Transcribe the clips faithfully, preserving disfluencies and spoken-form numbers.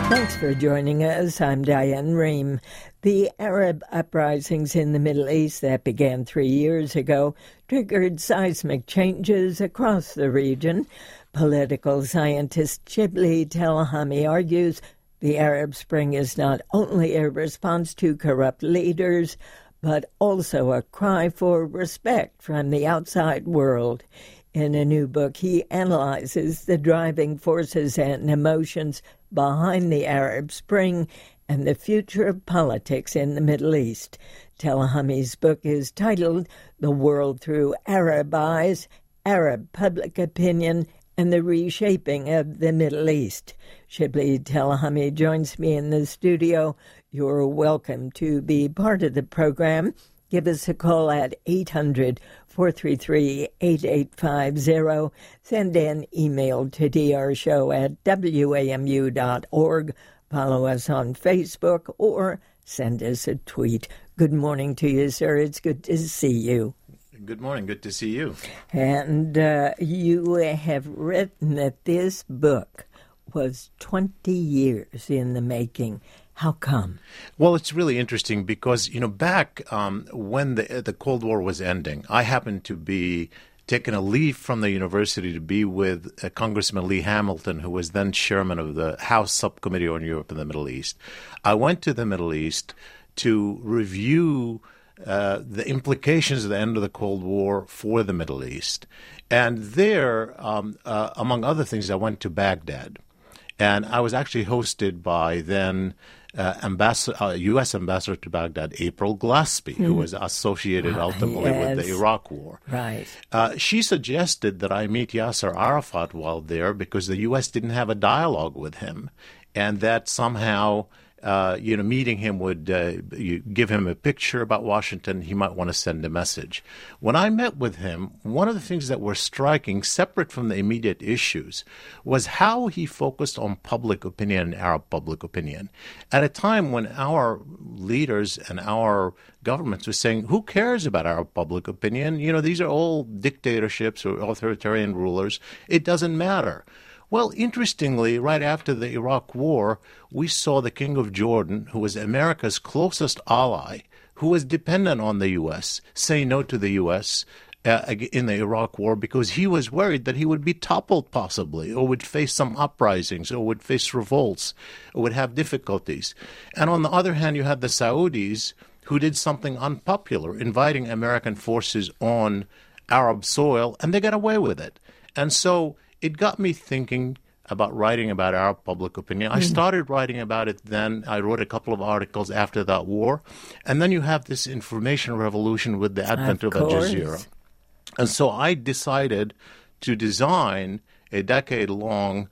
Thanks for joining us. I'm Diane Rehm. The Arab uprisings in the Middle East that began three years ago triggered seismic changes across the region. Political scientist Shibli Telhami argues the Arab Spring is not only a response to corrupt leaders, but also a cry for respect from the outside world. In a new book, he analyzes the driving forces and emotions behind the Arab Spring and the future of politics in the Middle East. Telhami's book is titled The World Through Arab Eyes, Arab Public Opinion, and the Reshaping of the Middle East. Shibli Telhami joins me in the studio. You're welcome to be part of the program. Give us a call at eight hundred, four three three, eight eight five zero. Send an email to d r show at w a m u dot org. Follow us on Facebook or send us a tweet. Good morning to you, sir. It's good to see you. Good morning. Good to see you. And uh, you have written that this book was twenty years in the making. How come? Well, it's really interesting because, you know, back um, when the the Cold War was ending, I happened to be taking a leave from the university to be with uh, Congressman Lee Hamilton, who was then chairman of the House Subcommittee on Europe and the Middle East. I went to the Middle East to review uh, the implications of the end of the Cold War for the Middle East. And there, um, uh, among other things, I went to Baghdad. And I was actually hosted by then uh, ambassador, uh, U S ambassador to Baghdad, April Glaspie, mm. who was associated ultimately yes. with the Iraq War. Right. Uh, she suggested that I meet Yasser Arafat while there because the U S didn't have a dialogue with him, and that somehow Uh, you know, meeting him would uh, you give him a picture about Washington. He might want to send a message. When I met with him, one of the things that were striking, separate from the immediate issues, was how he focused on public opinion and Arab public opinion. At a time when our leaders and our governments were saying, who cares about Arab public opinion? You know, these are all dictatorships or authoritarian rulers. It doesn't matter. Well, interestingly, right after the Iraq War, we saw the King of Jordan, who was America's closest ally, who was dependent on the U S, say no to the U S uh, in the Iraq War because he was worried that he would be toppled possibly, or would face some uprisings, or would face revolts, or would have difficulties. And on the other hand, you had the Saudis, who did something unpopular, inviting American forces on Arab soil, and they got away with it. And so it got me thinking about writing about Arab public opinion. I started writing about it then. I wrote a couple of articles after that war. And then you have this information revolution with the advent of, of Al Jazeera. And so I decided to design a decade-long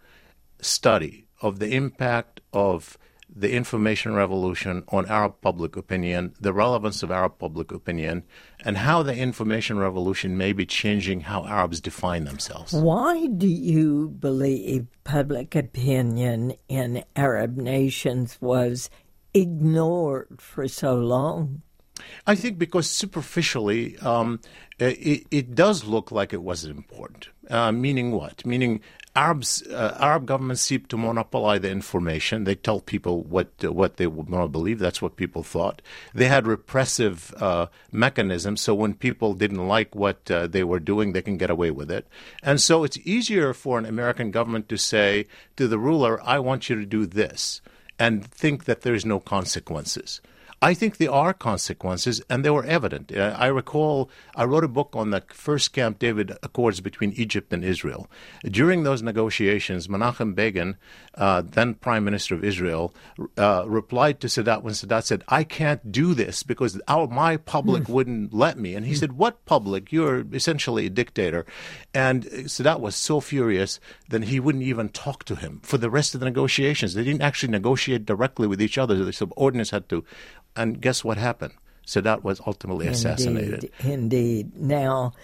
study of the impact of the information revolution on Arab public opinion, the relevance of Arab public opinion, and how the information revolution may be changing how Arabs define themselves. Why do you believe public opinion in Arab nations was ignored for so long? I think because superficially, um, it, it does look like it wasn't important. Uh, meaning what? Meaning Arabs, uh, Arab governments seek to monopolize the information. They tell people what uh, what they want to believe. That's what people thought. They had repressive uh, mechanisms, so when people didn't like what uh, they were doing, they can get away with it. And so it's easier for an American government to say to the ruler, I want you to do this, and think that there's no consequences. I think there are consequences, and they were evident. Uh, I recall I wrote a book on the first Camp David Accords between Egypt and Israel. During those negotiations, Menachem Begin, uh, then Prime Minister of Israel, uh, replied to Sadat when Sadat said, I can't do this because our, my public mm. wouldn't let me. And he mm. said, what public? You're essentially a dictator. And Sadat was so furious that he wouldn't even talk to him for the rest of the negotiations. They didn't actually negotiate directly with each other. The subordinates had to. And guess what happened? Sadat was ultimately Indeed, assassinated. Indeed. Now,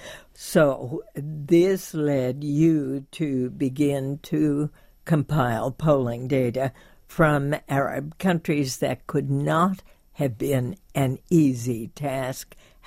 so this led you to begin to compile polling data from Arab countries. That could not have been an easy task.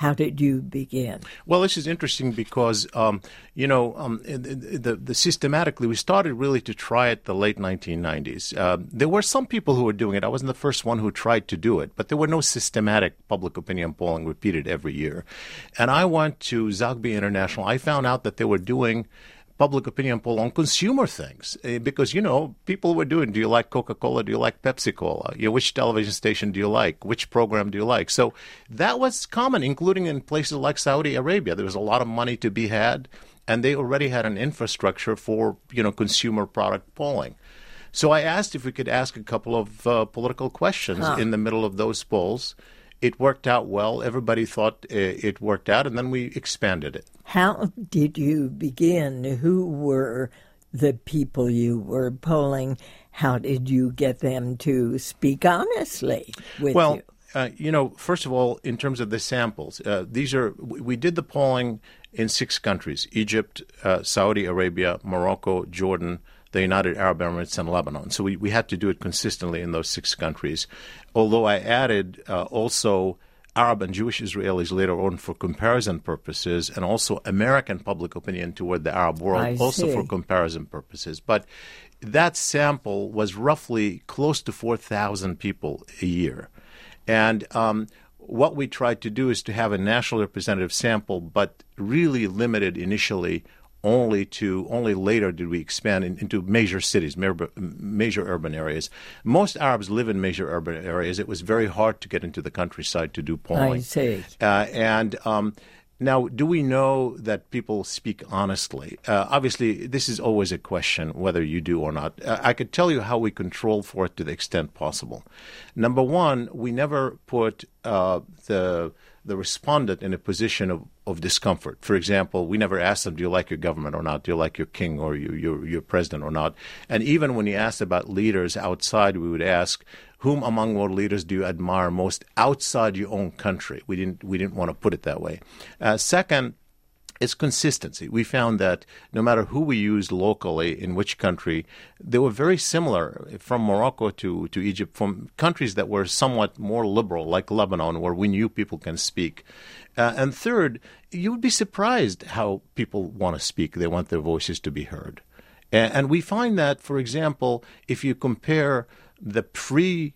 How did you begin? Well, this is interesting because, um, you know, um, the, the systematically, we started really to try it the late nineteen nineties. Uh, there were some people who were doing it. I wasn't the first one who tried to do it, but there were no systematic public opinion polling repeated every year. And I went to Zogby International. I found out that they were doing public opinion poll on consumer things uh, because, you know, people were doing, do you like Coca-Cola? Do you like Pepsi-Cola? You know, which television station do you like? Which program do you like? So that was common, including in places like Saudi Arabia. There was a lot of money to be had, and they already had an infrastructure for, you know, consumer product polling. So I asked if we could ask a couple of uh, political questions huh. in the middle of those polls. It worked out well. Everybody thought it worked out, and then we expanded it. How did you begin? Who were the people you were polling? How did you get them to speak honestly with well, you? Well, uh, you know, first of all, in terms of the samples, uh, these are we did the polling in six countries: Egypt, uh, Saudi Arabia, Morocco, Jordan, the United Arab Emirates, and Lebanon. So we, we had to do it consistently in those six countries. Although I added uh, also Arab and Jewish Israelis later on for comparison purposes, and also American public opinion toward the Arab world I also see. for comparison purposes. But that sample was roughly close to four thousand people a year. And um, what we tried to do is to have a national representative sample, but really limited initially only to only later did we expand in, into major cities, major, major urban areas. Most Arabs live in major urban areas. It was very hard to get into the countryside to do polling. I see. Uh, and um, now, do we know that people speak honestly? Uh, obviously, this is always a question whether you do or not. Uh, I could tell you how we control for it to the extent possible. Number one, we never put uh, the the respondent in a position of, of discomfort. For example, we never asked them, do you like your government or not? Do you like your king or your, your, your president or not? And even when you asked about leaders outside, we would ask, whom among world leaders do you admire most outside your own country? We didn't, we didn't want to put it that way. Uh, second, it's consistency. We found that no matter who we used locally in which country, they were very similar from Morocco to, to Egypt, from countries that were somewhat more liberal, like Lebanon, where we knew people can speak. Uh, and third, you would be surprised how people want to speak. They want their voices to be heard. And, and we find that, for example, if you compare the pre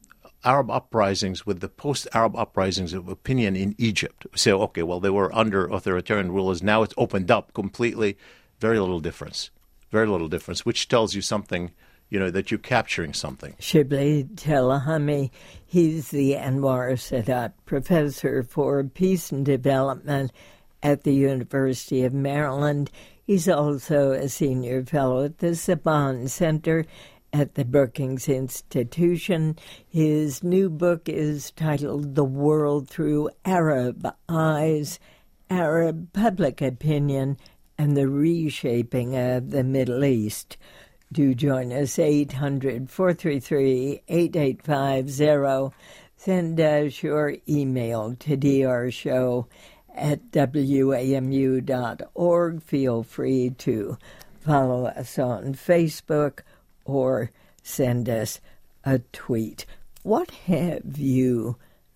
Arab uprisings with the post-Arab uprisings of opinion in Egypt. Say, okay, well, they were under authoritarian rulers. Now it's opened up completely. Very little difference. Very little difference, which tells you something, you know, that you're capturing something. Shibli Telahami, he's the Anwar Sadat Professor for Peace and Development at the University of Maryland. He's also a senior fellow at the Saban Center at the Brookings Institution. His new book is titled The World Through Arab Eyes, Arab Public Opinion, and the Reshaping of the Middle East. Do join us, eight hundred, four three three, eight eight five zero. Send us your email to drshow at w a m u dot org. Feel free to follow us on Facebook or send us a tweet. What have you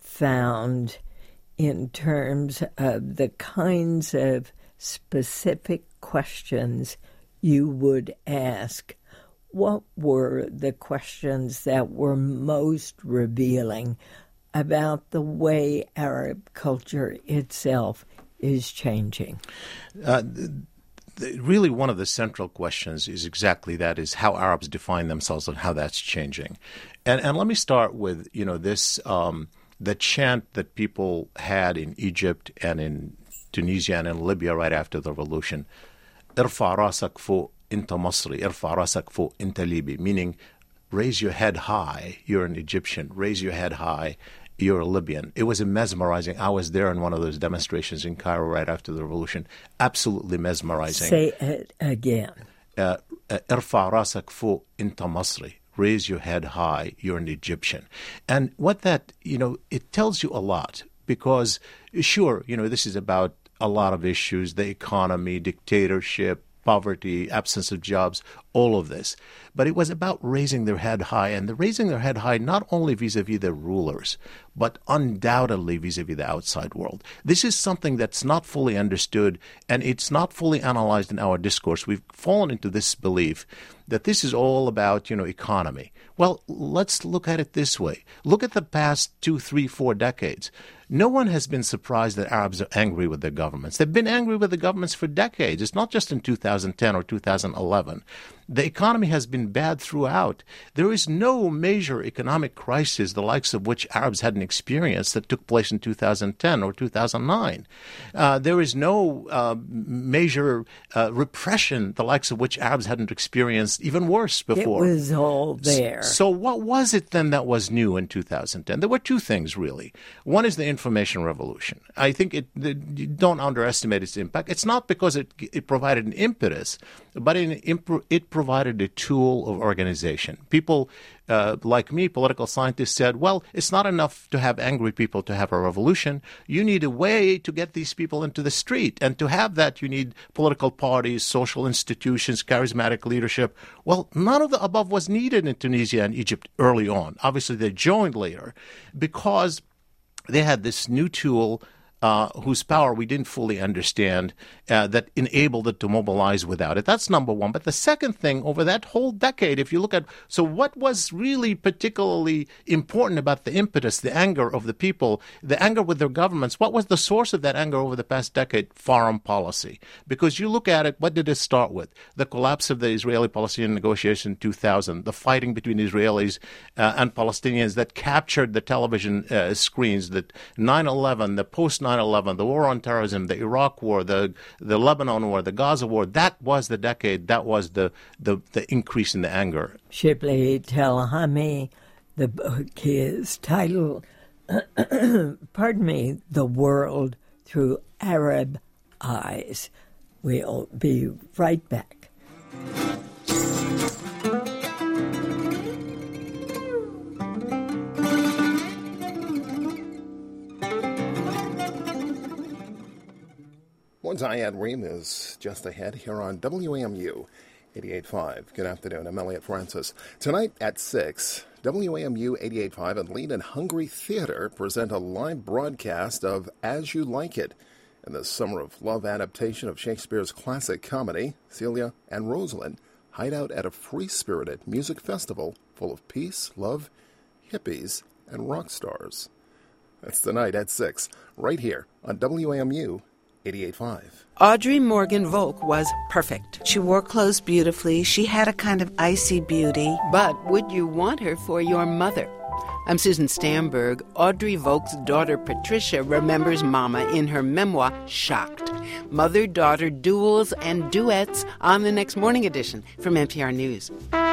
found in terms of the kinds of specific questions you would ask? What were the questions that were most revealing about the way Arab culture itself is changing? Uh, Really, one of the central questions is exactly that, is how Arabs define themselves and how that's changing. And and let me start with, you know, this, um, the chant that people had in Egypt and in Tunisia and in Libya right after the revolution, Irfa rasak fo inta Masri, Irfa rasak fo inta Libi, meaning raise your head high, you're an Egyptian, raise your head high, you're a Libyan. It was a mesmerizing. I was there in one of those demonstrations in Cairo right after the revolution. Absolutely mesmerizing. Say it again. Irfa rasak fo inta Masri. Raise your head high. You're an Egyptian. And what that, you know, it tells you a lot because, sure, you know, this is about a lot of issues, the economy, dictatorship, poverty, absence of jobs, all of this. But it was about raising their head high, and the raising their head high not only vis-a-vis their rulers, but undoubtedly vis-a-vis the outside world. This is something that's not fully understood, and it's not fully analyzed in our discourse. We've fallen into this belief that this is all about, you know, economy. Well, let's look at it this way. Look at the past two, three, four decades. No one has been surprised that Arabs are angry with their governments. They've been angry with the governments for decades. It's not just in two thousand ten or two thousand eleven. The economy has been bad throughout. There is no major economic crisis the likes of which Arabs hadn't experienced that took place in two thousand ten or two thousand nine. Uh, there is no uh, major uh, repression the likes of which Arabs hadn't experienced, even worse before. It was all there. So what was it then that was new in two thousand ten? There were two things, really. One is the information revolution. I think it, the, you don't underestimate its impact. It's not because it, it provided an impetus, but it, it provided a tool of organization. People uh, like me, political scientists, said, well, it's not enough to have angry people to have a revolution. You need a way to get these people into the street. And to have that, you need political parties, social institutions, charismatic leadership. Well, none of the above was needed in Tunisia and Egypt early on. Obviously, they joined later because they had this new tool uh, whose power we didn't fully understand uh, that enabled it to mobilize without it. That's number one. But the second thing, over that whole decade, if you look at, so what was really particularly important about the impetus, the anger of the people, the anger with their governments, what was the source of that anger over the past decade? Foreign policy. Because you look at it, what did it start with? The collapse of the Israeli-Palestinian negotiation in two thousand, the fighting between Israelis uh, and Palestinians that captured the television uh, screens, that nine eleven, the post nine eleven, the war on terrorism, the Iraq war, the the Lebanon war, the Gaza war. That was the decade. That was the the, the increase in the anger. Shibli Telhami, the book is titled, pardon me, The World Through Arab Eyes. We'll be right back. Ziad Reem is just ahead here on W A M U eighty-eight point five. Good afternoon. I'm Elliot Francis. Tonight at six, W A M U eighty-eight point five and Lean and Hungry Theater present a live broadcast of As You Like It, in the Summer of Love adaptation of Shakespeare's classic comedy. Celia and Rosalind hide out at a free-spirited music festival full of peace, love, hippies, and rock stars. That's tonight at six, right here on W A M U eighty-eight point five. Audrey Morgan Volk was perfect. She wore clothes beautifully. She had a kind of icy beauty. But would you want her for your mother? I'm Susan Stamberg. Audrey Volk's daughter Patricia remembers Mama in her memoir, Shocked. Mother-daughter duels and duets on the next morning edition from N P R News.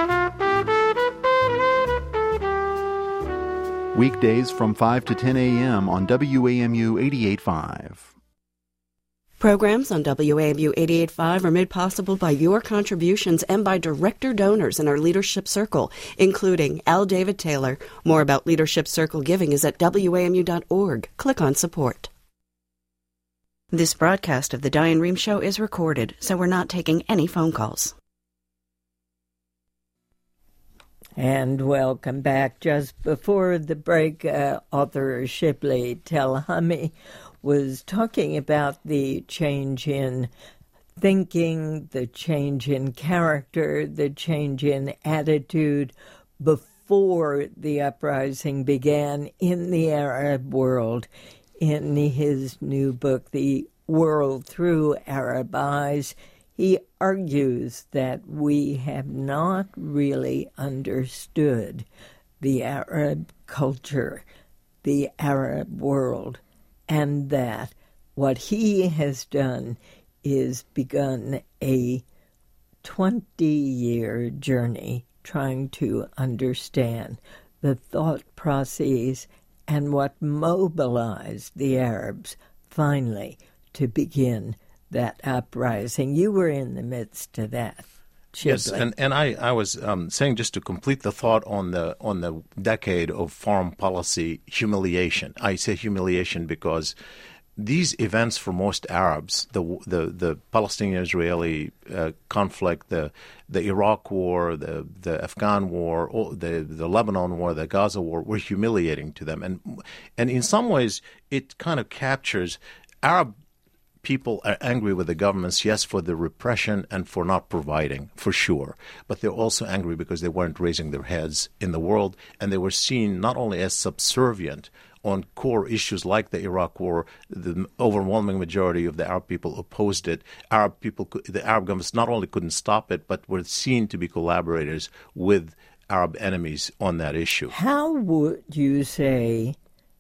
Weekdays from five to ten a.m. on W A M U eighty-eight point five. Programs on W A M U eighty-eight point five are made possible by your contributions and by director donors in our Leadership Circle, including L. David Taylor. More about Leadership Circle giving is at W A M U dot org. Click on support. This broadcast of the Diane Rehm Show is recorded, so we're not taking any phone calls. And welcome back. Just before the break, uh, author Shibli Telhami was talking about the change in thinking, the change in character, the change in attitude before the uprising began in the Arab world. In his new book, The World Through Arab Eyes, he argues that we have not really understood the Arab culture, the Arab world, and that what he has done is begun a twenty-year journey trying to understand the thought processes and what mobilized the Arabs finally to begin that uprising. You were in the midst of that. Shibli. Yes, and, and I, I was um, saying, just to complete the thought on the on the decade of foreign policy humiliation. I say humiliation because these events for most Arabs, the the, the Palestinian-Israeli uh, conflict, the the Iraq War, the the Afghan War, the the Lebanon War, the Gaza War, were humiliating to them, and and in some ways it kind of captures Arab. People are angry with the governments, yes, for the repression and for not providing, for sure. But they're also angry because they weren't raising their heads in the world, and they were seen not only as subservient on core issues like the Iraq War. The overwhelming majority of the Arab people opposed it. Arab people, the Arab governments not only couldn't stop it, but were seen to be collaborators with Arab enemies on that issue. How would you say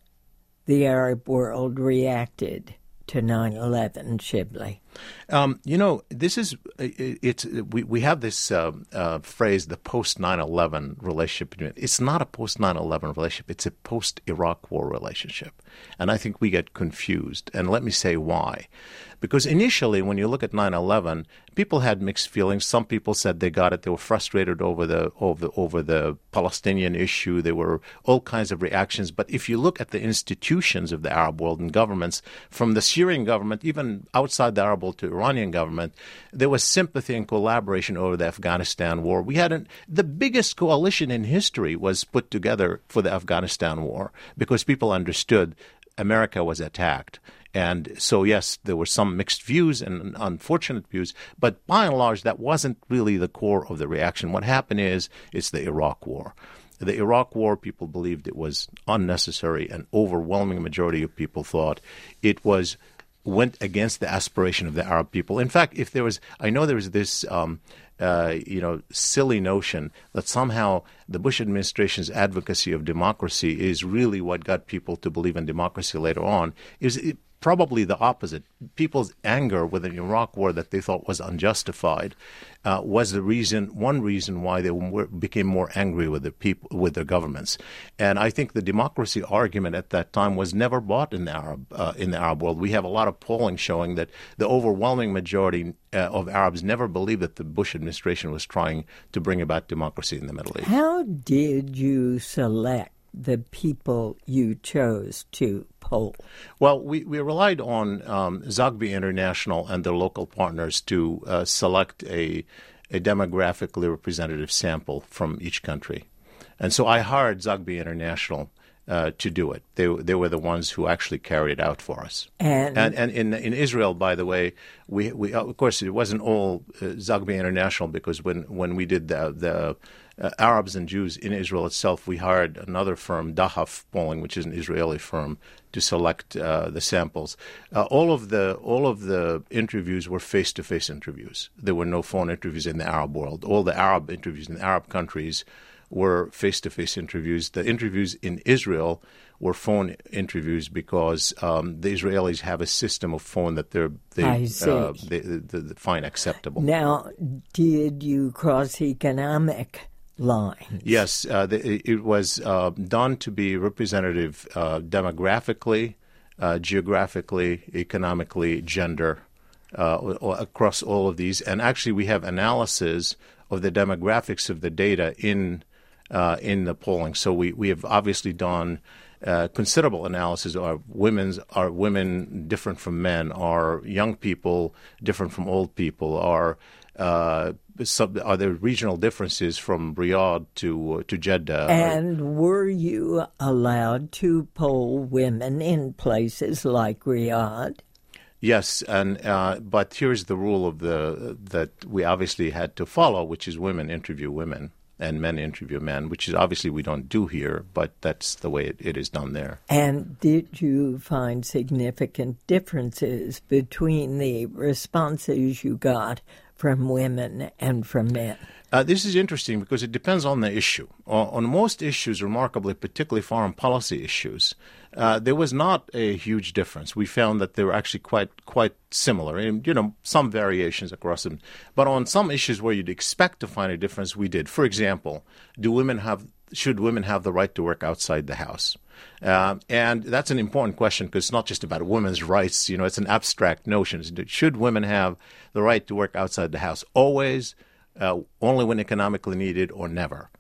the Arab world reacted to nine eleven, Shibli? Um, you know, this is it, it's we we have this uh, uh, phrase, the post nine eleven relationship. It's not a post nine eleven relationship. It's a post Iraq War relationship, and I think we get confused. And let me say why. Because initially, when you look at nine eleven, people had mixed feelings. Some people said they got it. They were frustrated over the over the, over the Palestinian issue. There were all kinds of reactions. But if you look at the institutions of the Arab world and governments, from the Syrian government, even outside the Arab world to Iranian government, there was sympathy and collaboration over the Afghanistan war. We had an, the biggest coalition in history was put together for the Afghanistan war because people understood America was attacked. And so, yes, there were some mixed views and unfortunate views, but by and large, that wasn't really the core of the reaction. What happened is it's the Iraq War. The Iraq War, people believed it was unnecessary. An overwhelming majority of people thought it was went against the aspiration of the Arab people. In fact, if there was, I know there was this, um, uh, you know, silly notion that somehow the Bush administration's advocacy of democracy is really what got people to believe in democracy later on. Is it, Probably the opposite. People's anger with the Iraq War that they thought was unjustified uh, was the reason, one reason why they were, became more angry with the people, with their governments. And I think the democracy argument at that time was never bought in the Arab uh, in the Arab world. We have a lot of polling showing that the overwhelming majority uh, of Arabs never believed that the Bush administration was trying to bring about democracy in the Middle East. How did you select the people you chose to poll? Well, we, we relied on um, Zogby International and their local partners to uh, select a, a demographically representative sample from each country. And so I hired Zogby International uh, to do it. They they were the ones who actually carried it out for us. And and, and in in Israel, by the way, we we of course it wasn't all uh, Zogby International, because when when we did the the Uh, Arabs and Jews in Israel itself, we hired another firm, Dahaf Polling, which is an Israeli firm, to select uh, the samples. Uh, all of the all of the interviews were face-to-face interviews. There were no phone interviews in the Arab world. All the Arab interviews in the Arab countries were face-to-face interviews. The interviews in Israel were phone interviews because um, the Israelis have a system of phone that they're, they uh, they, they, they find acceptable. Now, did you cross economic lines? Yes, uh, the, it was uh, done to be representative uh, demographically, uh, geographically, economically, gender, uh, across all of these. And actually, we have analysis of the demographics of the data in uh, in the polling. So we, we have obviously done uh, considerable analysis. Are women's are women different from men? Are young people different from old people? Are uh, Sub, are there regional differences from Riyadh to uh, to Jeddah? And were you allowed to poll women in places like Riyadh? Yes, and uh, but here's the rule of the that we obviously had to follow, which is women interview women and men interview men, which is obviously we don't do here, but that's the way it, it is done there. And did you find significant differences between the responses you got from women and from men? Uh, this is interesting because it depends on the issue. Uh, on most issues, remarkably, particularly foreign policy issues, uh, there was not a huge difference. We found that they were actually quite quite similar, and you know, some variations across them. But on some issues where you'd expect to find a difference, we did. For example, do women have should women have the right to work outside the house? Uh, and that's an important question because it's not just about women's rights. You know, it's an abstract notion. Should women have the right to work outside the house? Always, uh, only when economically needed, or never?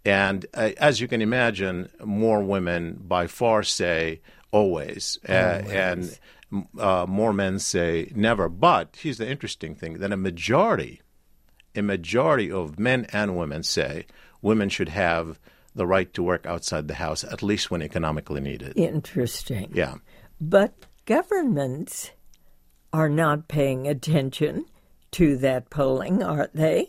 And uh, as you can imagine, more women by far say always, uh, always. and uh, more men say never. But here's the interesting thing, that a majority, a majority of men and women say women should have the right to work outside the house, at least when economically needed. Interesting. Yeah. But governments are not paying attention to that polling, are they?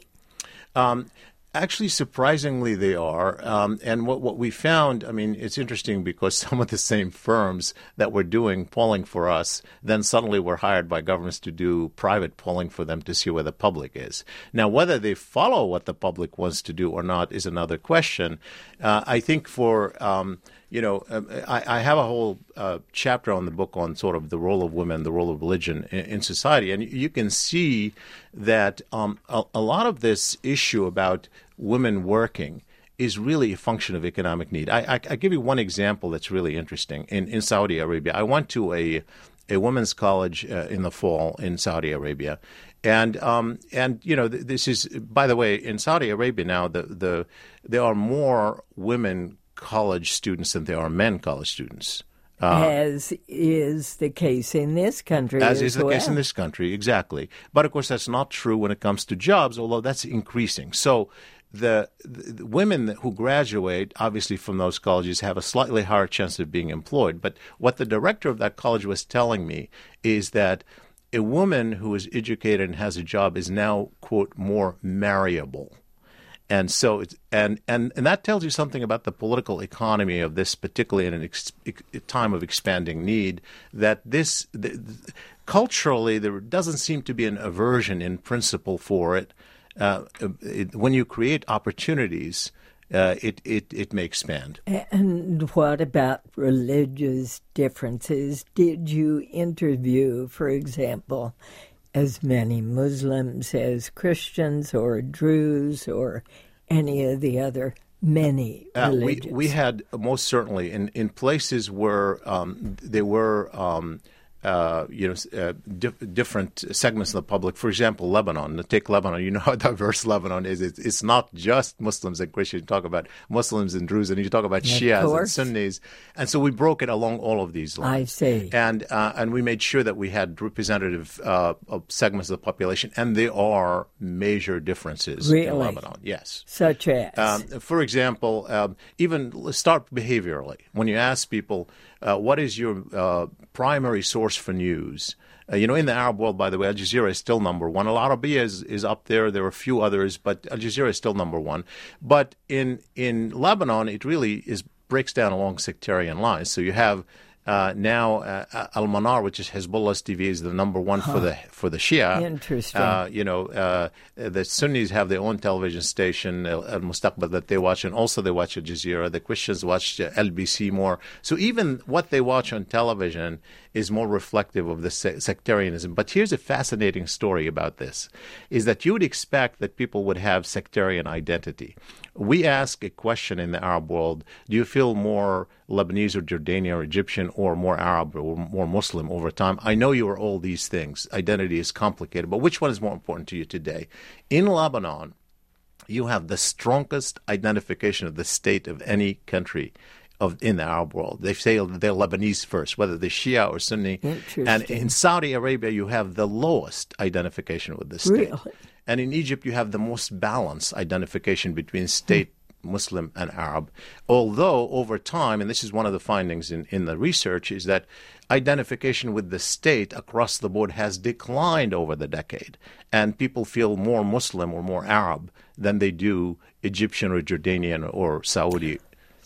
Um, actually, surprisingly, they are. Um, and what, what we found, I mean, it's interesting because some of the same firms that were doing polling for us then suddenly were hired by governments to do private polling for them to see where the public is. Now, whether they follow what the public wants to do or not is another question. Uh, I think for... Um, You know, I, I have a whole uh, chapter on the book on sort of the role of women, the role of religion in, in society. And you can see that um, a, a lot of this issue about women working is really a function of economic need. I, I, I give you one example that's really interesting. In, in Saudi Arabia, I went to a, a women's college uh, in the fall in Saudi Arabia. And, um, and you know, this is, by the way, in Saudi Arabia now, the, the there are more women college students than there are men college students. Uh, as is the case in this country As as is the well. case in this country, exactly. But, of course, that's not true when it comes to jobs, although that's increasing. So the, the women who graduate, obviously, from those colleges have a slightly higher chance of being employed. But what the director of that college was telling me is that a woman who is educated and has a job is now, quote, more marriable. And so, it's, and, and and that tells you something about the political economy of this, particularly in a ex, time of expanding need, that this, the, the, culturally, there doesn't seem to be an aversion in principle for it. Uh, it when you create opportunities, uh, it, it, it may expand. And what about religious differences? Did you interview, for example, as many Muslims as Christians or Druze or any of the other many uh, religions? We, we had most certainly in, in places where um, there were um, uh, you know uh, di- different segments of the public. For example, Lebanon. Take Lebanon. You know how diverse Lebanon is. It's, it's not just Muslims and Christians. You talk about Muslims and Druze, and you talk about Shias and Sunnis. And so we broke it along all of these lines. I see. And uh, and we made sure that we had representative uh, of segments of the population, and there are major differences really? in Lebanon. Yes. Such as? Um, for example, um, even let's start behaviorally. When you ask people, uh, what is your uh, primary source for news? Uh, you know, in the Arab world, by the way, Al Jazeera is still number one. Al Arabiya is, is up there. There are a few others, but Al Jazeera is still number one. But in in Lebanon, it really is breaks down along sectarian lines. So you have uh, now uh, Al Manar, which is Hezbollah's T V, is the number one huh. for the for the Shia. Interesting. Uh, you know, uh, the Sunnis have their own television station, Al Mustaqbal, that they watch, and also they watch Al Jazeera. The Christians watch L B C more. So even what they watch on television is more reflective of the se- sectarianism. But here's a fascinating story about this, is that you would expect that people would have sectarian identity. We ask a question in the Arab world, do you feel more Lebanese or Jordanian or Egyptian or more Arab or more Muslim over time? I know you are all these things. Identity is complicated, but which one is more important to you today? In Lebanon, you have the strongest identification of the state of any country of in the Arab world. They say they're Lebanese first, whether they're Shia or Sunni. And in Saudi Arabia, you have the lowest identification with the state. Really? And in Egypt, you have the most balanced identification between state, Muslim, and Arab. Although over time, and this is one of the findings in, in the research, is that identification with the state across the board has declined over the decade. And people feel more Muslim or more Arab than they do Egyptian or Jordanian or Saudi.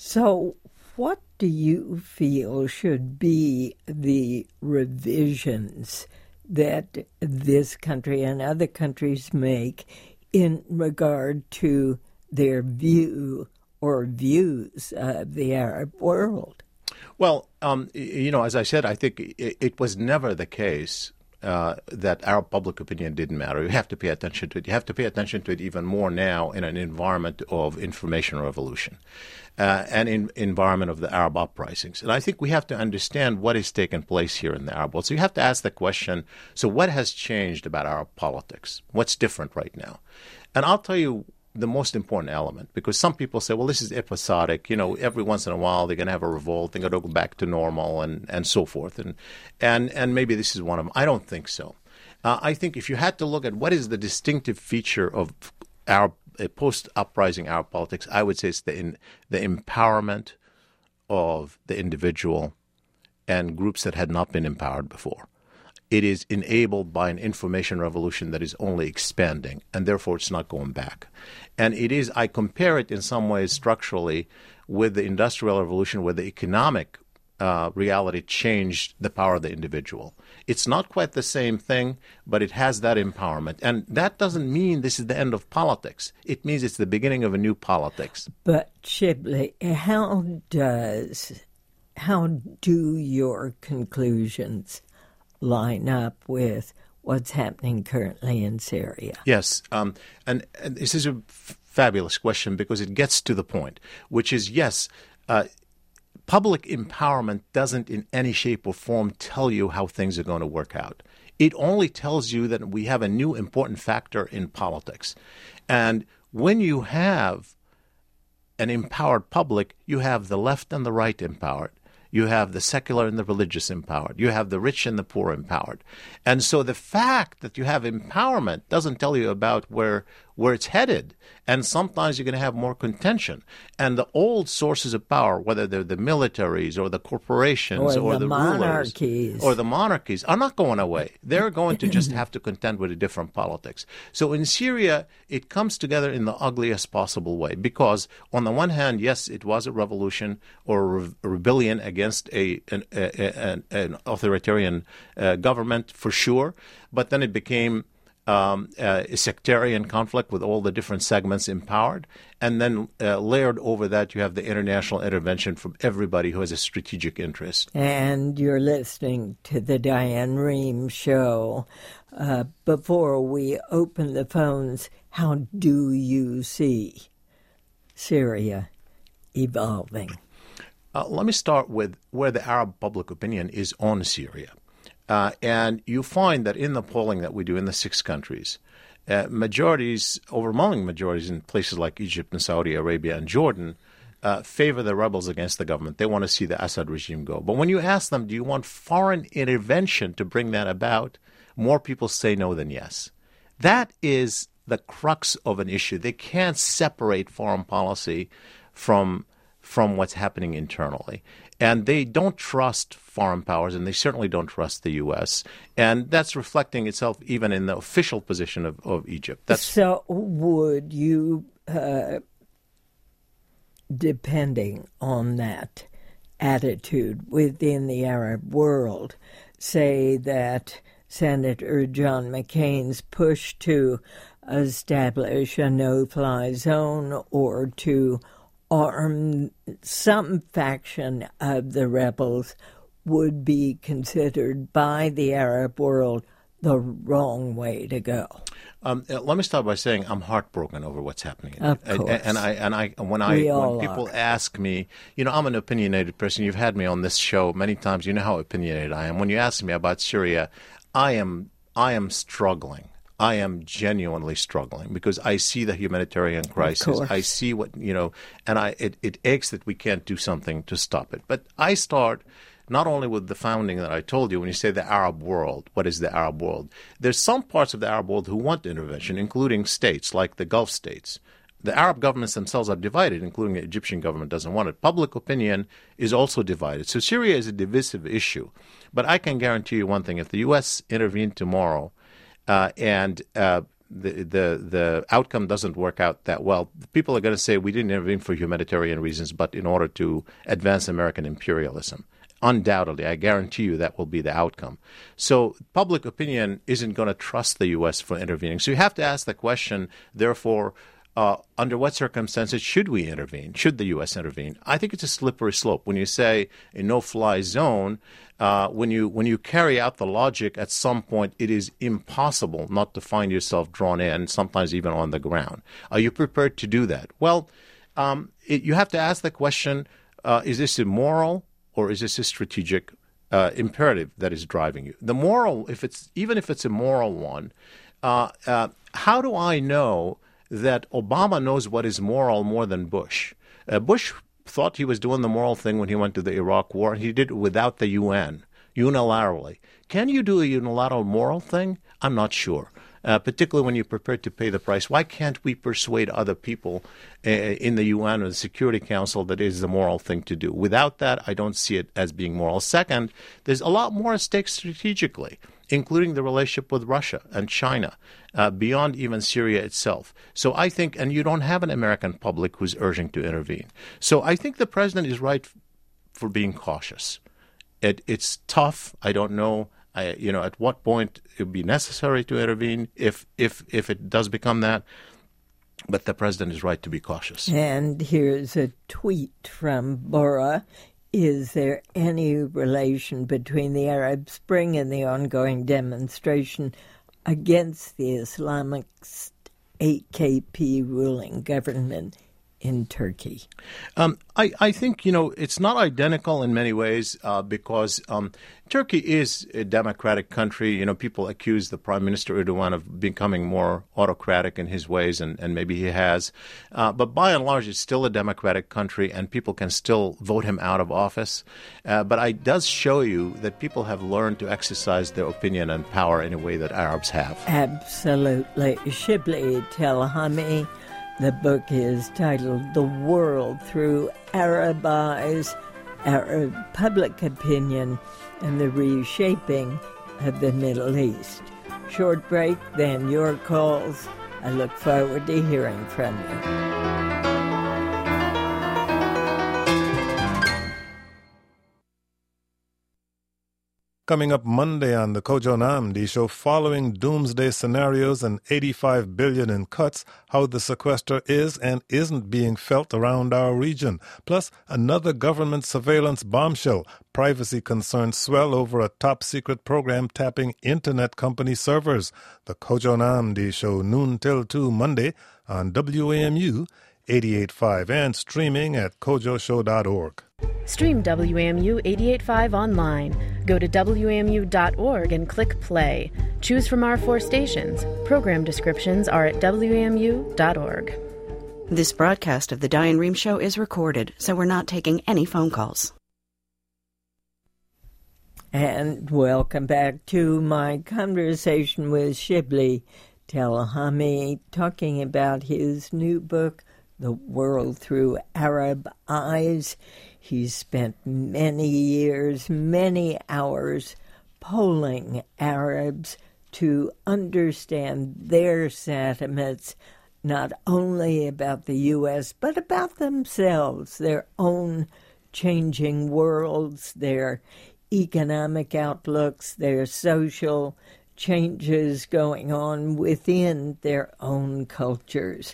So what do you feel should be the revisions that this country and other countries make in regard to their view or views of the Arab world? Well, um, you know, as I said, I think it, it was never the case uh, that Arab public opinion didn't matter. You have to pay attention to it. You have to pay attention to it even more now in an environment of information revolution uh, and in environment of the Arab uprisings. And I think we have to understand what is taking place here in the Arab world. So you have to ask the question, so what has changed about Arab politics? What's different right now? And I'll tell you the most important element, because some people say, well, this is episodic. You know, every once in a while they're going to have a revolt, they're going to go back to normal, and, and so forth. And, and, and maybe this is one of them. I don't think so. Uh, I think if you had to look at what is the distinctive feature of our uh, post-uprising Arab politics, I would say it's the in, the empowerment of the individual and groups that had not been empowered before. It is enabled by an information revolution that is only expanding, and therefore it's not going back. And it is, I compare it in some ways structurally with the Industrial Revolution, where the economic uh, reality changed the power of the individual. It's not quite the same thing, but it has that empowerment. And that doesn't mean this is the end of politics. It means it's the beginning of a new politics. But, Shibli, how does, how do your conclusions line up with what's happening currently in Syria? Yes, um, and, and this is a f- fabulous question, because it gets to the point, which is, yes, uh, public empowerment doesn't in any shape or form tell you how things are going to work out. It only tells you that we have a new important factor in politics. And when you have an empowered public, you have the left and the right empowered. You have the secular and the religious empowered. You have the rich and the poor empowered. And so the fact that you have empowerment doesn't tell you about where where it's headed. And sometimes you're going to have more contention. And the old sources of power, whether they're the militaries or the corporations or, or the, the monarchies. rulers or the monarchies, are not going away. They're going to just have to contend with a different politics. So in Syria, it comes together in the ugliest possible way, because on the one hand, yes, it was a revolution or a, re- a rebellion against a an, a, an, an authoritarian uh, government, for sure, but then it became Um, uh, a sectarian conflict with all the different segments empowered. And then uh, layered over that, you have the international intervention from everybody who has a strategic interest. And you're listening to the Diane Rehm Show. Uh, before we open the phones, how do you see Syria evolving? Uh, let me start with where the Arab public opinion is on Syria. Uh, and you find that in the polling that we do in the six countries, uh, majorities, overwhelming majorities in places like Egypt and Saudi Arabia and Jordan, uh, favor the rebels against the government. They want to see the Assad regime go. But when you ask them, do you want foreign intervention to bring that about, more people say no than yes. That is the crux of an issue. They can't separate foreign policy from from what's happening internally. And they don't trust foreign powers, and they certainly don't trust the U S. And that's reflecting itself even in the official position of, of Egypt. That's so would you, uh, depending on that attitude within the Arab world, say that Senator John McCain's push to establish a no-fly zone or to arm some faction of the rebels would be considered by the Arab world the wrong way to go? Um, let me start by saying I'm heartbroken over what's happening. Of course. And, and I and I when I We all when people are. ask me, you know, I'm an opinionated person. You've had me on this show many times. You know how opinionated I am. When you ask me about Syria, I am I am struggling. I am genuinely struggling because I see the humanitarian crisis. I see what, you know, and I it, it aches that we can't do something to stop it. But I start not only with the founding that I told you, when you say the Arab world, what is the Arab world? There's some parts of the Arab world who want intervention, including states like the Gulf states. The Arab governments themselves are divided, including the Egyptian government doesn't want it. Public opinion is also divided. So Syria is a divisive issue. But I can guarantee you one thing. If the U S intervened tomorrow, Uh, and uh, the, the the outcome doesn't work out that well, people are going to say we didn't intervene for humanitarian reasons, but in order to advance American imperialism. Undoubtedly, I guarantee you that will be the outcome. So public opinion isn't going to trust the U S for intervening. So you have to ask the question, therefore, uh, under what circumstances should we intervene? Should the U S intervene? I think it's a slippery slope. When you say a no-fly zone, uh, when you when you carry out the logic, at some point it is impossible not to find yourself drawn in, sometimes even on the ground. Are you prepared to do that? Well, um, it, you have to ask the question, uh, is this immoral or is this a strategic uh, imperative that is driving you? The moral, if it's even if it's a moral one, uh, uh, how do I know that Obama knows what is moral more than Bush. Uh, Bush thought he was doing the moral thing when he went to the Iraq War. He did it without the U N, unilaterally. Can you do a unilateral moral thing? I'm not sure. Uh, particularly when you're prepared to pay the price. Why can't we persuade other people uh, in the U N or the Security Council that it is the moral thing to do? Without that, I don't see it as being moral. Second, there's a lot more at stake strategically, including the relationship with Russia and China, uh, beyond even Syria itself. So I think, and you don't have an American public who's urging to intervene. So I think the president is right f- for being cautious. It, it's tough. I don't know. I, you know, at what point it would be necessary to intervene if, if, if it does become that. But the president is right to be cautious. And here's a tweet from Bora. Is there any relation between the Arab Spring and the ongoing demonstration against the Islamist A K P ruling government in Turkey? Um, I, I think, you know, it's not identical in many ways uh, because um, Turkey is a democratic country. You know, people accuse the Prime Minister Erdogan of becoming more autocratic in his ways, and, and maybe he has. Uh, but by and large, it's still a democratic country, and people can still vote him out of office. Uh, but it does show you that people have learned to exercise their opinion and power in a way that Arabs have. Absolutely. Shibli Telhami. The book is titled The World Through Arab Eyes, Arab Public Opinion, and the Reshaping of the Middle East. Short break, then your calls. I look forward to hearing from you. Coming up Monday on the Kojo Nnamdi Show, following doomsday scenarios and eighty-five billion dollars in cuts, how the sequester is and isn't being felt around our region. Plus, another government surveillance bombshell. Privacy concerns swell over a top-secret program tapping internet company servers. The Kojo Nnamdi Show, noon till two Monday on W A M U eighty-eight point five and streaming at kojo show dot org. Stream W A M U eighty-eight point five online. Go to W A M U dot org and click play. Choose from our four stations. Program descriptions are at W A M U dot org. This broadcast of the Diane Rehm Show is recorded, so we're not taking any phone calls. And welcome back to my conversation with Shibli Telhami, talking about his new book, The World Through Arab Eyes. He's spent many years, many hours polling Arabs to understand their sentiments, not only about the U S, but about themselves, their own changing worlds, their economic outlooks, their social changes going on within their own cultures.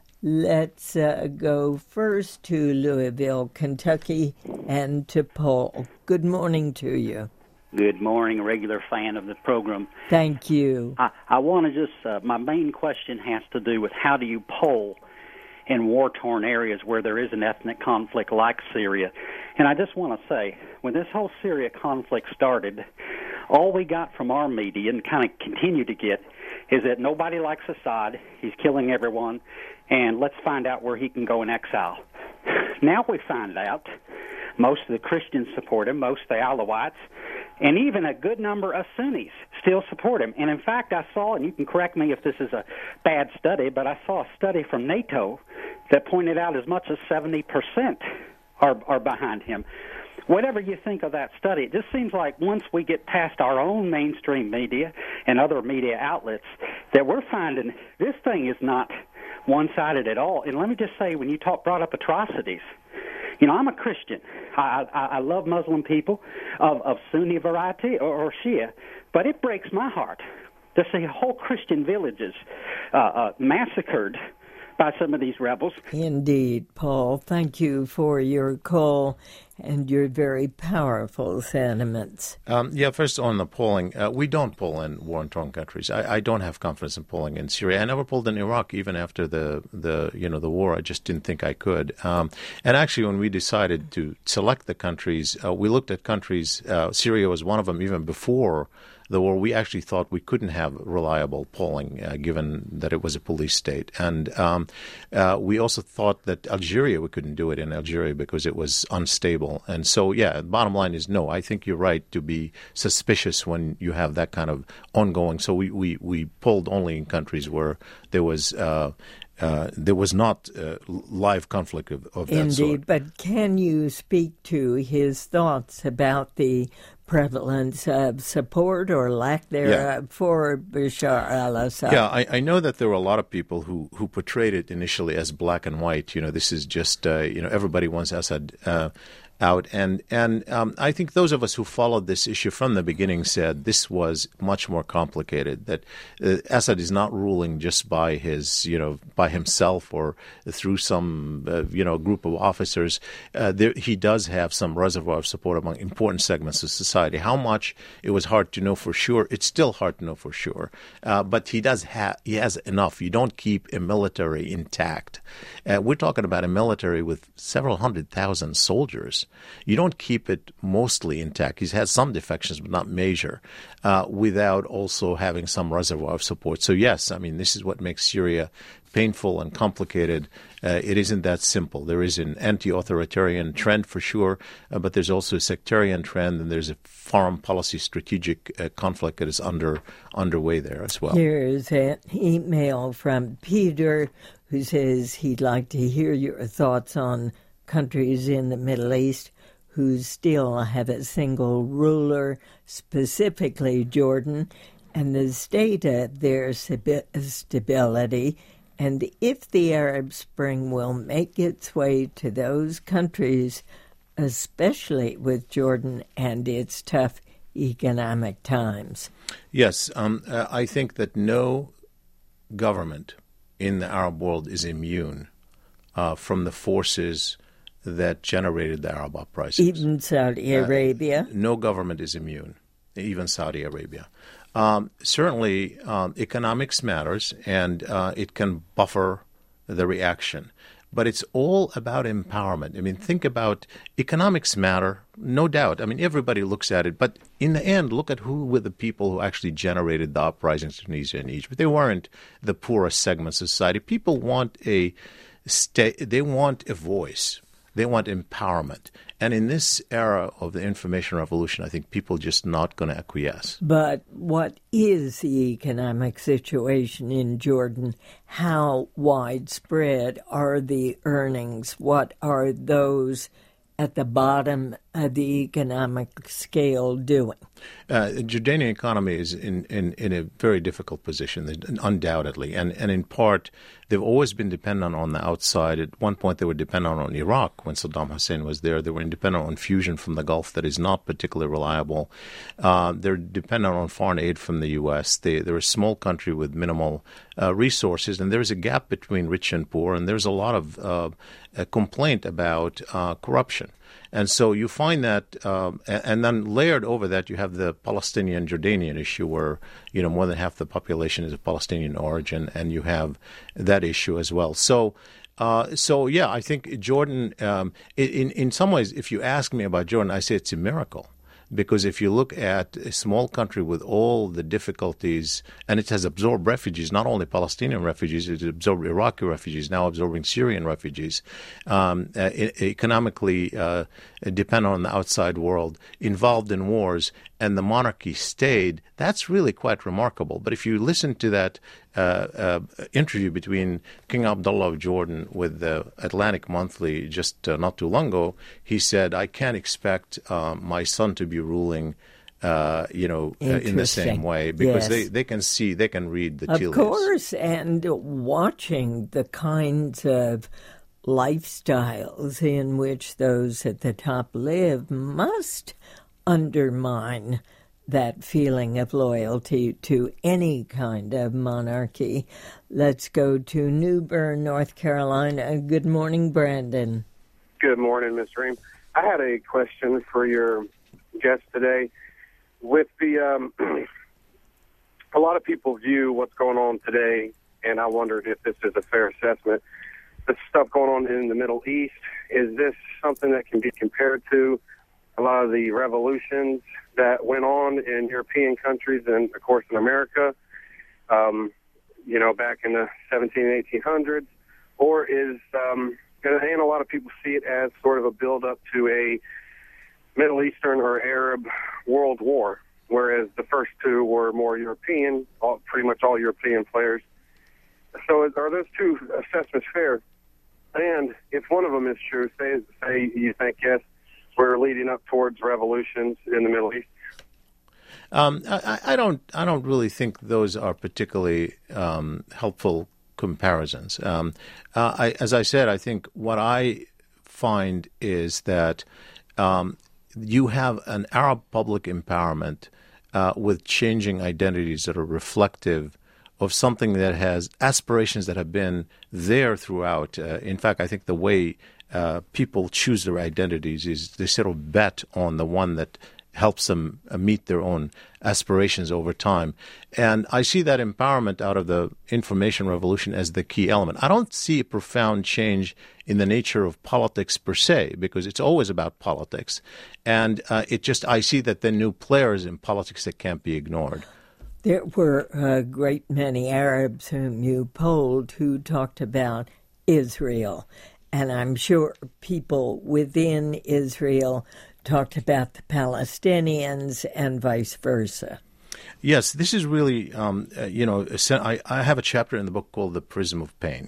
Let's uh, go first to Louisville, Kentucky, and to Paul. Good morning to you. Good morning, a regular fan of the program. Thank you. I, I want to just, uh, my main question has to do with how do you poll in war-torn areas where there is an ethnic conflict like Syria. And I just want to say, when this whole Syria conflict started, all we got from our media and kind of continue to get is that nobody likes Assad, he's killing everyone, and let's find out where he can go in exile. Now we find out most of the Christians support him, most of the Alawites, and even a good number of Sunnis still support him. And in fact, I saw, and you can correct me if this is a bad study, but I saw a study from NATO that pointed out as much as seventy percent are, are behind him. Whatever you think of that study, it just seems like once we get past our own mainstream media and other media outlets, that we're finding this thing is not one-sided at all. And let me just say, when you talk brought up atrocities, you know, I'm a Christian. I, I, I love Muslim people of, of Sunni variety or, or Shia, but it breaks my heart to see whole Christian villages uh, uh, massacred by some of these rebels. Indeed, Paul. Thank you for your call and your very powerful sentiments. Um, yeah, first on the polling, uh, we don't poll in war-torn countries. I, I don't have confidence in polling in Syria. I never polled in Iraq, even after the, the you know the war. I just didn't think I could. Um, and actually, when we decided to select the countries, uh, we looked at countries. Uh, Syria was one of them, even before the war, we actually thought we couldn't have reliable polling, uh, given that it was a police state. And um, uh, we also thought that Algeria, we couldn't do it in Algeria because it was unstable. And so, yeah, bottom line is no. I think you're right to be suspicious when you have that kind of ongoing. So we, we, we polled only in countries where there was uh, uh, there was not uh, live conflict of, of that Indeed, sort. Indeed, but can you speak to his thoughts about the prevalence of support or lack thereof yeah. for Bashar al-Assad? Yeah, I, I know that there were a lot of people who, who portrayed it initially as black and white. You know, this is just, uh, you know, everybody wants Assad uh, out. And, and um, I think those of us who followed this issue from the beginning said this was much more complicated, that uh, Assad is not ruling just by his, you know, by himself or through some, uh, you know, group of officers. Uh, there, he does have some reservoir of support among important segments of society. How much, it was hard to know for sure. It's still hard to know for sure. Uh, but he does have, he has enough. You don't keep a military intact. Uh, we're talking about a military with several hundred thousand soldiers. You don't keep it mostly intact. He's had some defections, but not major, uh, without also having some reservoir of support. So, yes, I mean, this is what makes Syria painful and complicated. Uh, it isn't that simple. There is an anti-authoritarian trend for sure, uh, but there's also a sectarian trend, and there's a foreign policy strategic uh, conflict that is under underway there as well. Here's an email from Peter who says he'd like to hear your thoughts on countries in the Middle East who still have a single ruler, specifically Jordan, and the state of their stability, and if the Arab Spring will make its way to those countries, especially with Jordan and its tough economic times. Yes, um, uh, I think that no government in the Arab world is immune uh, from the forces that generated the Arab uprisings. Even Saudi Arabia? Uh, no government is immune, even Saudi Arabia. Um, certainly, um, economics matters, and uh, it can buffer the reaction. But it's all about empowerment. I mean, think about economics matter, no doubt. I mean, everybody looks at it. But in the end, look at who were the people who actually generated the uprisings in Tunisia and Egypt. They weren't the poorest segments of society. People want a sta- they want a voice. They want empowerment. And in this era of the information revolution, I think people are just not going to acquiesce. But what is the economic situation in Jordan? How widespread are the earnings? What are those at the bottom of the economic scale doing? Uh, the Jordanian economy is in, in, in a very difficult position, undoubtedly. And, and in part, they've always been dependent on the outside. At one point, they were dependent on Iraq when Saddam Hussein was there. They were dependent on fusion from the Gulf that is not particularly reliable. Uh, they're dependent on foreign aid from the U S. They, they're a small country with minimal uh, resources, and there's a gap between rich and poor, and there's a lot of uh, a complaint about uh, corruption. And so you find that, um, and then layered over that, you have the Palestinian-Jordanian issue where, you know, more than half the population is of Palestinian origin, and you have that issue as well. So, uh, so yeah, I think Jordan, um, in, in some ways, if you ask me about Jordan, I say it's a miracle. Because if you look at a small country with all the difficulties, and it has absorbed refugees, not only Palestinian refugees, it absorbed Iraqi refugees, now absorbing Syrian refugees, um, uh, economically uh, dependent on the outside world, involved in wars, and the monarchy stayed, that's really quite remarkable. But if you listen to that uh, uh, interview between King Abdullah of Jordan with the Atlantic Monthly just uh, not too long ago, he said, I can't expect uh, my son to be ruling Uh, you know, uh, in the same way, because yes. they, they can see, they can read the tea leaves. Of course, and watching the kinds of lifestyles in which those at the top live must undermine that feeling of loyalty to any kind of monarchy. Let's go to New Bern, North Carolina. Good morning, Brandon. Good morning, Miz Ream. I had a question for your guest today. With the, um, a lot of people view what's going on today, and I wondered if this is a fair assessment. The stuff going on in the Middle East, is this something that can be compared to a lot of the revolutions that went on in European countries and, of course, in America, um, you know, back in the seventeen and eighteen hundreds, or is, um, and a lot of people see it as sort of a build-up to a Middle Eastern or Arab world war, whereas the first two were more European, all, pretty much all European players. So are those two assessments fair? And if one of them is true, say, say you think, yes, we're leading up towards revolutions in the Middle East. Um, I, I don't. I don't really think those are particularly um, helpful comparisons. Um, uh, I, as I said, I think what I find is that um, you have an Arab public empowerment uh, with changing identities that are reflective of something that has aspirations that have been there throughout. Uh, in fact, I think the way uh, people choose their identities is they sort of bet on the one that helps them uh, meet their own aspirations over time. And I see that empowerment out of the information revolution as the key element. I don't see a profound change in the nature of politics per se, because it's always about politics. And uh, it just, I see that there are new players in politics that can't be ignored. There were a great many Arabs whom you polled who talked about Israel. And I'm sure people within Israel talked about the Palestinians and vice versa. Yes, this is really, um, uh, you know, I, I have a chapter in the book called The Prism of Pain.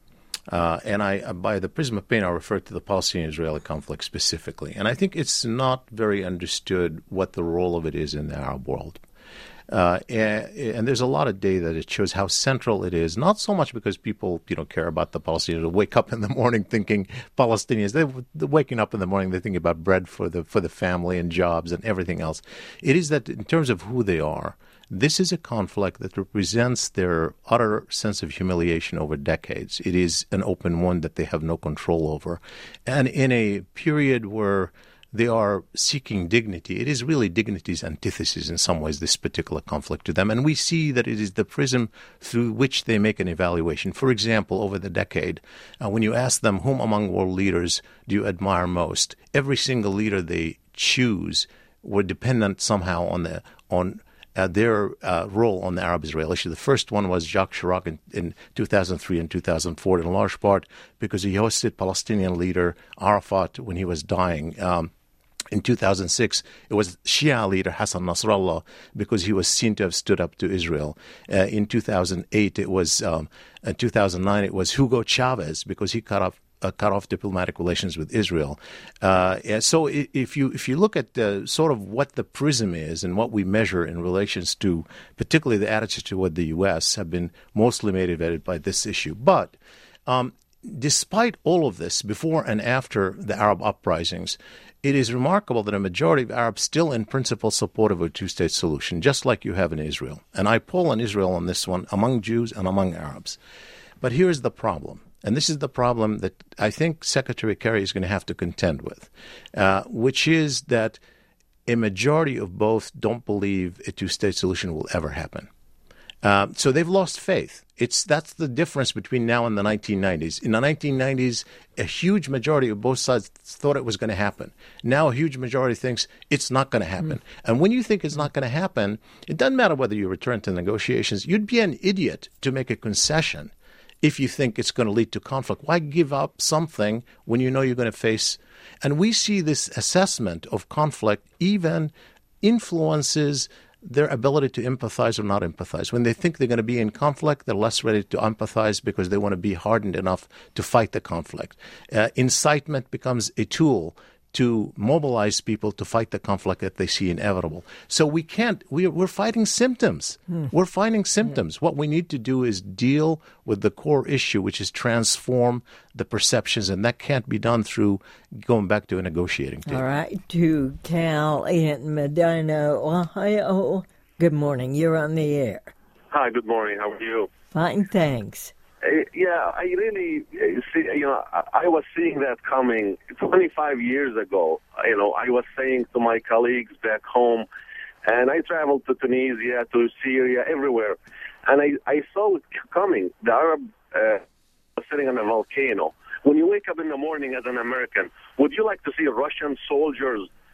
Uh, and I, by the prism of pain, I refer to the Palestinian-Israeli conflict specifically. And I think it's not very understood what the role of it is in the Arab world. Uh, and, and there's a lot of data that shows how central it is, not so much because people, you know, care about the Palestinians or wake up in the morning thinking Palestinians. They, they're waking up in the morning, they're thinking about bread for the for the family and jobs and everything else. It is that in terms of who they are, this is a conflict that represents their utter sense of humiliation over decades. It is an open wound that they have no control over. And in a period where they are seeking dignity, it is really dignity's antithesis in some ways, this particular conflict to them. And we see that it is the prism through which they make an evaluation. For example, over the decade, uh, when you ask them, whom among world leaders do you admire most? Every single leader they choose were dependent somehow on the on uh, their uh, role on the Arab-Israel issue. The first one was Jacques Chirac in, in two thousand three and two thousand four, in large part because he hosted Palestinian leader Arafat when he was dying. Um, In two thousand six, it was Shia leader Hassan Nasrallah because he was seen to have stood up to Israel. Uh, in two thousand eight, it was um, in two thousand nine, it was Hugo Chavez because he cut off uh, cut off diplomatic relations with Israel. Uh, so if you if you look at the, sort of what the prism is and what we measure in relations to particularly the attitude toward the U S have been mostly motivated by this issue. But um, despite all of this, before and after the Arab uprisings, it is remarkable that a majority of Arabs still in principle support of a two-state solution, just like you have in Israel. And I poll on Israel on this one, among Jews and among Arabs. But here's the problem, and this is the problem that I think Secretary Kerry is going to have to contend with, uh, which is that a majority of both don't believe a two-state solution will ever happen. Uh, so they've lost faith. It's that's the difference between now and the nineteen nineties. In the nineteen nineties, a huge majority of both sides thought it was going to happen. Now a huge majority thinks it's not going to happen. Mm. And when you think it's not going to happen, it doesn't matter whether you return to negotiations. You'd be an idiot to make a concession if you think it's going to lead to conflict. Why give up something when you know you're going to face? And we see this assessment of conflict even influences their ability to empathize or not empathize. When they think they're going to be in conflict, they're less ready to empathize because they want to be hardened enough to fight the conflict. Uh, incitement becomes a tool to mobilize people to fight the conflict that they see inevitable. So we can't, we're, we're fighting symptoms. Mm. We're fighting symptoms. Mm. What we need to do is deal with the core issue, which is transform the perceptions, and that can't be done through going back to a negotiating table. All right, to Cal in Medina, Ohio. Good morning. You're on the air. Hi, good morning. How are you? Fine, thanks. Uh, yeah, I really uh, see. You know, I, I was seeing that coming twenty-five years ago. You know, I was saying to my colleagues back home, and I traveled to Tunisia, to Syria, everywhere, and I, I saw it coming. The Arab uh, was sitting on a volcano. When you wake up in the morning as an American, would you like to see Russian soldiers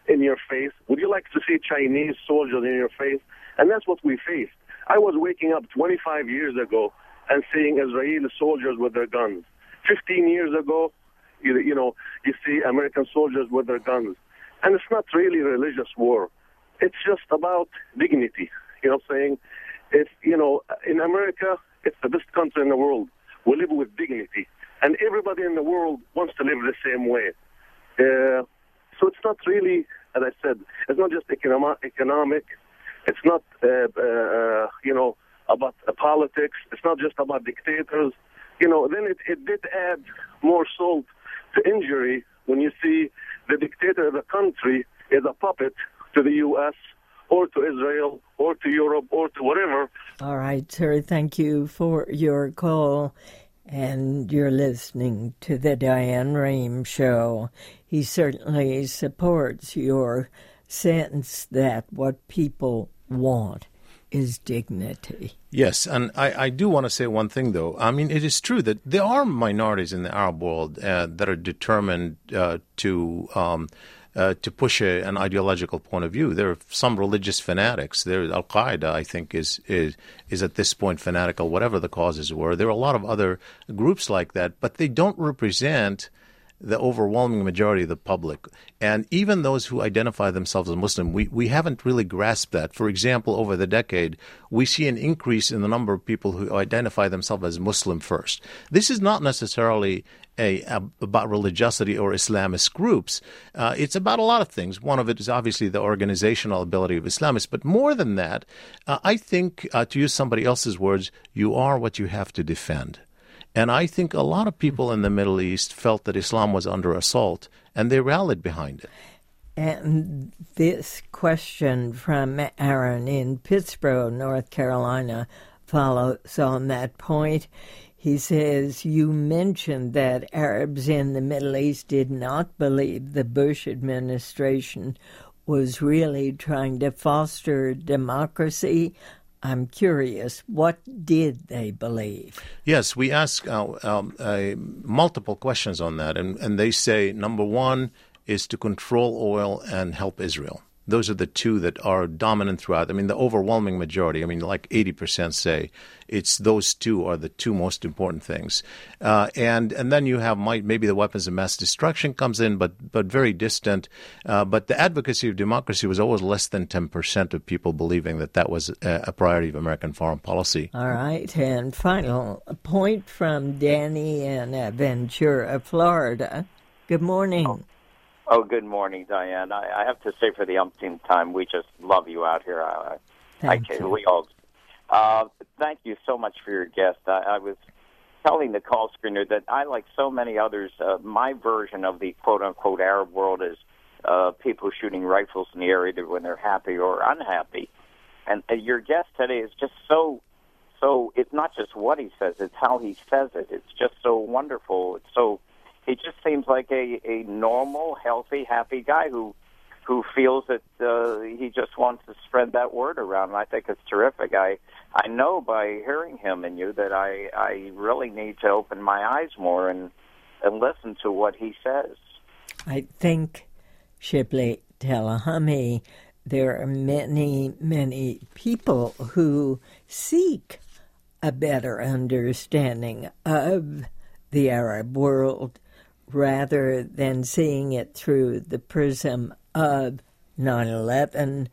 in your face? Would you like to see Chinese soldiers in your face? And that's what we faced. I was waking up twenty-five years ago and seeing Israeli soldiers with their guns. fifteen years ago, you, you know, you see American soldiers with their guns. And it's not really religious war. It's just about dignity. You know what I'm saying? It's, you know, in America, it's the best country in the world. We live with dignity. And everybody in the world wants to live the same way. Uh, so it's not really, as I said, it's not just economic. economic it's not, uh, uh, you know, about uh, politics. It's not just about dictators. You know, then it, it did add more salt to injury when you see the dictator of the country is a puppet to the U S or to Israel or to Europe or to whatever. All right, sir. Thank you for your call. And you're listening to the Diane Rehm Show. He certainly supports your sense that what people want is dignity. Yes, and I, I do want to say one thing, though. I mean, it is true that there are minorities in the Arab world uh, that are determined uh, to um, uh, to push a, an ideological point of view. There are some religious fanatics. There, Al-Qaeda, I think, is, is is at this point fanatical, whatever the causes were. There are a lot of other groups like that, but they don't represent the overwhelming majority of the public. And even those who identify themselves as Muslim, we, we haven't really grasped that. For example, over the decade, we see an increase in the number of people who identify themselves as Muslim first. This is not necessarily a, a, about religiosity or Islamist groups. Uh, it's about a lot of things. One of it is obviously the organizational ability of Islamists. But more than that, uh, I think, uh, to use somebody else's words, you are what you have to defend. And I think a lot of people in the Middle East felt that Islam was under assault, and they rallied behind it. And this question from Aaron in Pittsburgh, North Carolina, follows on that point. He says, you mentioned that Arabs in the Middle East did not believe the Bush administration was really trying to foster democracy. I'm curious, what did they believe? Yes, we ask uh, um, uh, multiple questions on that, and, and they say, number one is to control oil and help Israel. Those are the two that are dominant throughout. I mean, the overwhelming majority, I mean, like eighty percent say it's those two are the two most important things. Uh, and and then you have might, maybe the weapons of mass destruction comes in, but but very distant. Uh, but the advocacy of democracy was always less than ten percent of people believing that that was a, a priority of American foreign policy. All right. And final point from Danny in uh, Ventura, Florida. Good morning. Oh. Oh, good morning, Diane. I, I have to say for the umpteenth time, we just love you out here. I, thank I, you. We all. Uh, thank you so much for your guest. I, I was telling the call screener that I, like so many others, uh, my version of the quote-unquote Arab world is uh, people shooting rifles in the area when they're happy or unhappy. And uh, your guest today is just so, so it's not just what he says, it's how he says it. It's just so wonderful. It's so... He just seems like a, a normal, healthy, happy guy who who feels that uh, he just wants to spread that word around. And I think it's terrific. I I know by hearing him and you that I, I really need to open my eyes more and, and listen to what he says. I think, Shibli Telahami, there are many, many people who seek a better understanding of the Arab world, rather than seeing it through the prism of nine eleven,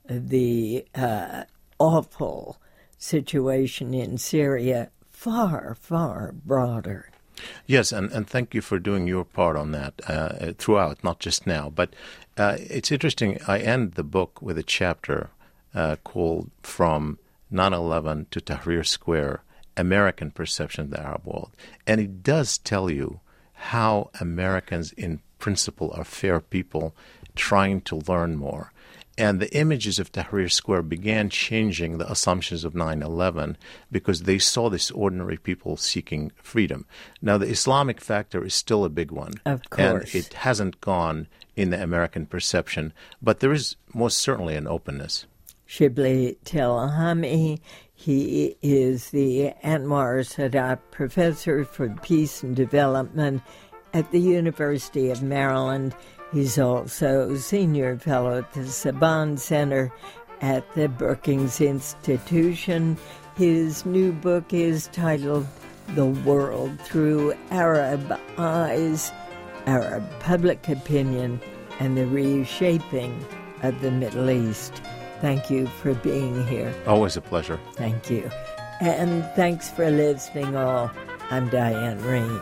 the uh, awful situation in Syria, far, far broader. Yes, and, and thank you for doing your part on that uh, throughout, not just now. But uh, it's interesting, I end the book with a chapter uh, called From nine eleven to Tahrir Square, American Perception of the Arab World. And it does tell you how Americans in principle are fair people trying to learn more. And the images of Tahrir Square began changing the assumptions of nine eleven because they saw this ordinary people seeking freedom. Now, the Islamic factor is still a big one. Of course. And it hasn't gone in the American perception, but there is most certainly an openness. Shibli Telahami, he is the Anwar Sadat Professor for Peace and Development at the University of Maryland. He's also Senior Fellow at the Saban Center at the Brookings Institution. His new book is titled The World Through Arab Eyes, Arab Public Opinion, and the Reshaping of the Middle East. Thank you for being here. Always a pleasure. Thank you. And thanks for listening all. I'm Diane Rehm.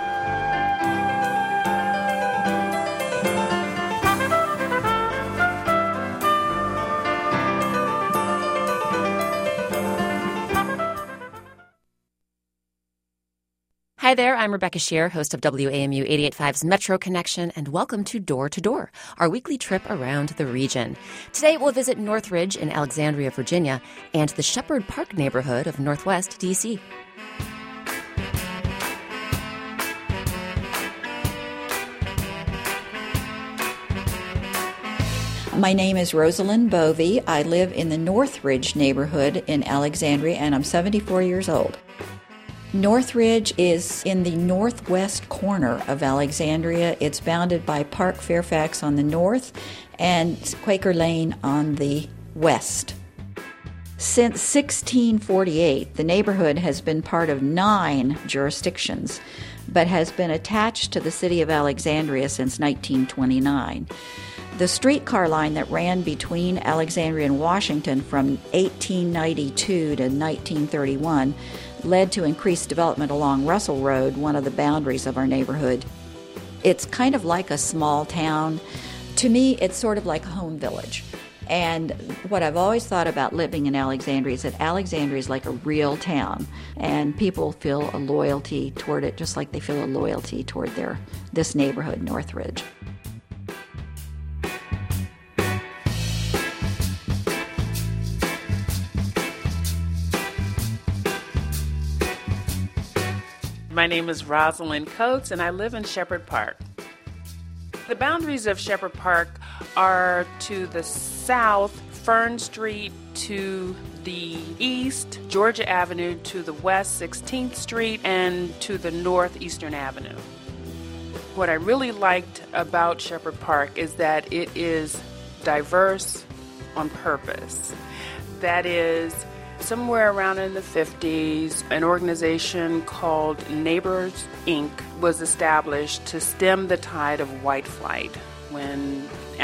Hi there, I'm Rebecca Shear, host of W A M U eighty-eight point five's Metro Connection, and welcome to Door to Door, our weekly trip around the region. Today we'll visit Northridge in Alexandria, Virginia, and the Shepherd Park neighborhood of Northwest D C My name is Rosalind Bovey. I live in the Northridge neighborhood in Alexandria, and I'm seventy-four years old. Northridge is in the northwest corner of Alexandria. It's bounded by Park Fairfax on the north and Quaker Lane on the west. Since sixteen forty-eight, the neighborhood has been part of nine jurisdictions, but has been attached to the city of Alexandria since nineteen twenty-nine. The streetcar line that ran between Alexandria and Washington from eighteen ninety-two to nineteen thirty-one led to increased development along Russell Road, one of the boundaries of our neighborhood. It's kind of like a small town. To me, it's sort of like a home village. And what I've always thought about living in Alexandria is that Alexandria is like a real town, and people feel a loyalty toward it just like they feel a loyalty toward their this neighborhood, Northridge. My name is Rosalind Coates, and I live in Shepherd Park. The boundaries of Shepherd Park are to the south, Fern Street; to the east, Georgia Avenue; to the west, sixteenth Street; and to the north, Eastern Avenue. What I really liked about Shepherd Park is that it is diverse on purpose. That is, somewhere around in the fifties, an organization called Neighbors, Incorporated was established to stem the tide of white flight when